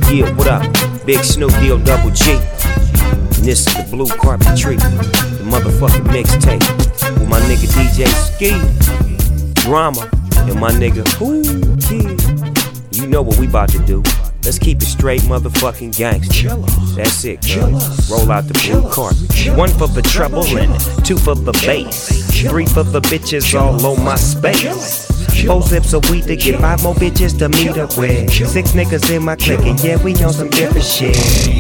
Yeah, what up? Big Snoop Deal Double G. And this is the Blue Carpet Treat, the motherfucking mixtape. With my nigga DJ Ski, Drama, and my nigga Who Kid. You know what we about to do. Let's keep it straight motherfucking gangster. That's it, cuz. Roll out the blue carpet. 1 for the treble and 2 for the bass. 3 for the bitches all on my space. 4 zips of weed to get 5 more bitches to meet up with. 6 niggas in my clique and yeah, we on some different shit.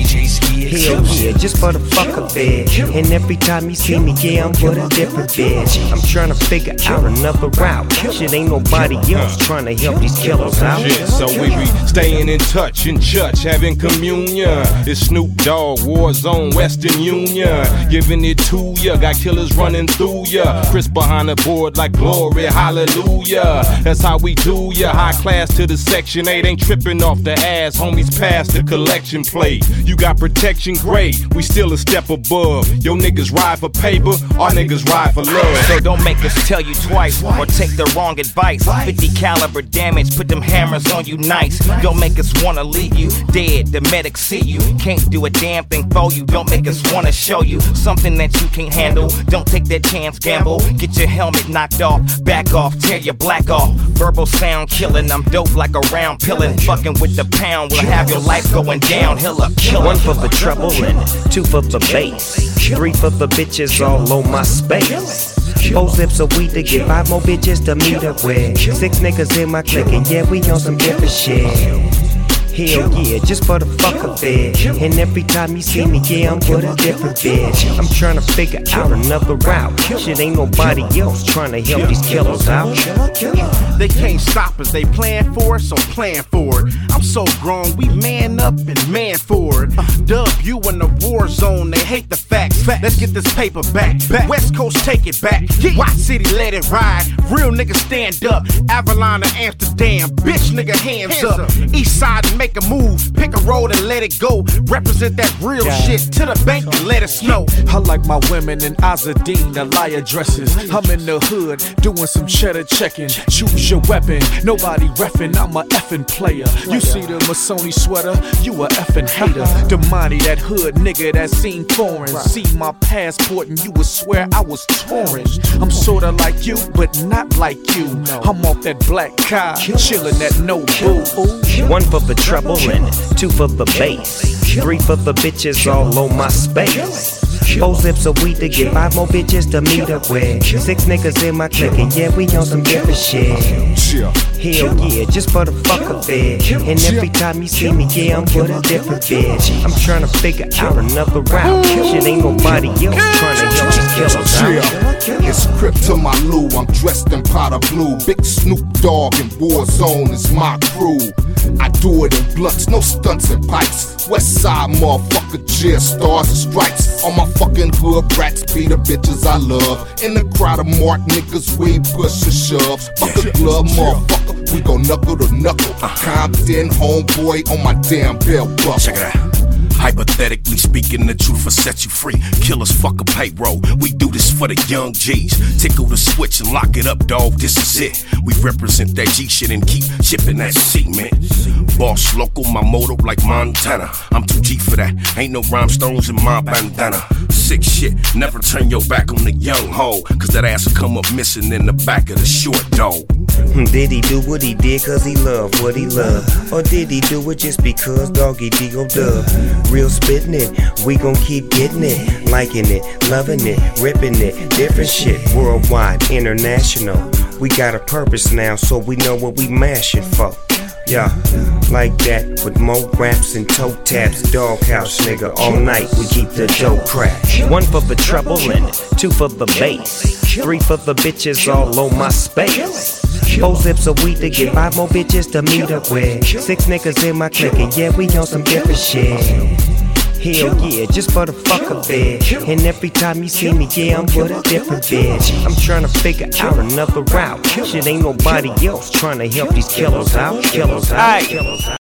Hell yeah, just for the fuck of it. And every time you see me, yeah, I'm with a different bitch. I'm trying to figure out another route. Shit, ain't nobody else trying to help these killers out. Shit, so we be staying in touch, in church, having communion. It's Snoop Dogg, Warzone, Western Union. Giving it to ya, got killers running through ya. Chris behind the board like glory, hallelujah. That's how we do ya, high class to the Section 8. Ain't tripping off the ass, homies past the collection plate. You got protection great, we still a step above. Yo niggas ride for paper, our niggas ride for love. So don't make us tell you twice or take the wrong advice. 50 caliber damage, put them hammers on you nice. Don't make us wanna leave you dead, the medics see you. Can't do a damn thing for you, don't make us wanna show you something that you can't handle. Don't take that chance, gamble. Get your helmet knocked off, back off, tear your black off. Verbal sound killing, I'm dope like a round pillin'. Fucking with the pound, we'll have your life going downhill or killing. 1 for the treble and 2 for the bass. 3 for the bitches all on my space. 4 zips of weed to get 5 more bitches to meet up with. 6 niggas in my clique and yeah, we on some different shit. Hell yeah, just for the fuck of it. And every time you see me, yeah, I'm with a different bitch. I'm trying to figure out another route. Shit, ain't nobody else trying to help these killers out. They can't stop us, they plan for us, so plan for it. I'm so grown, we man up and man for it. Dub, you in the war zone, they hate the facts. Let's get this paper back. West Coast, take it back. White City, let it ride. Real niggas stand up. Avalon to Amsterdam, bitch nigga hands up. East side and make a move, pick a road and let it go. Represent that real shit to the bank and let it snow. I like my women in Azadine, Alaya dresses. I'm in the hood, doing some cheddar checking. Choose your weapon, nobody reffin', I'm a effing player. You see the Masoni sweater, you a effing hater. Damani, that hood nigga that seen foreign. See my passport and you would swear I was touring. I'm sorta like you, but not like you. I'm off that black car, chillin' at no boo. 1 for the treble and 2 for the bass. 3 for the bitches all on my space. 4 zips of weed to get 5 more bitches to meet up with. 6 niggas in my clique and yeah, we on some different shit. Hell yeah, just for the fuck of it. And every time you see me, yeah, I'm with a different bitch. I'm trying to figure out another route. Shit, ain't nobody else trying to help these killers out. It's Crip to my Lou, I'm dressed in powder blue. Big Snoop Dogg and Warzone is my crew. I do it in blunts, no stunts and pipes. West side motherfucker, cheer stars and stripes. All my fucking hood rats be the bitches I love. In the crowd of mark niggas, we push and shove. Fuck a glove, motherfucker, we gon' knuckle to knuckle. Compton, homeboy on my damn belt buckle. Check it out. Hypothetically speaking, the truth will set you free. Killers fuck a payroll. We do this for the young G's. Tickle the switch and lock it up, dog. This is it. We represent that G shit and keep shipping that cement. Boss local, my motto like Montana. I'm too G for that. Ain't no rhinestones in my bandana. Sick shit, never turn your back on the young hoe. Cause that ass will come up missing in the back of the short dog. Did he do what he did cause he loved what he loved? Or did he do it just because doggy D-O-Dub? Real spittin' it, we gon' keep getting it. Liking it, loving it, ripping it. Different shit, worldwide, international. We got a purpose now, so we know what we mashing for. Yeah, like that, with more raps and toe taps. Doghouse nigga, all night we keep the dough crack. 1 for the treble and 2 for the bass. 3 for the bitches all on my space. 4 zips of weed to get 5 more bitches to meet up with. 6 niggas in my clique and yeah, we on some different shit. Hell yeah, just for the fuck of it. And every time you see me, yeah, I'm with a different bitch. I'm trying to figure out another route. Shit, ain't nobody else trying to help these killers out.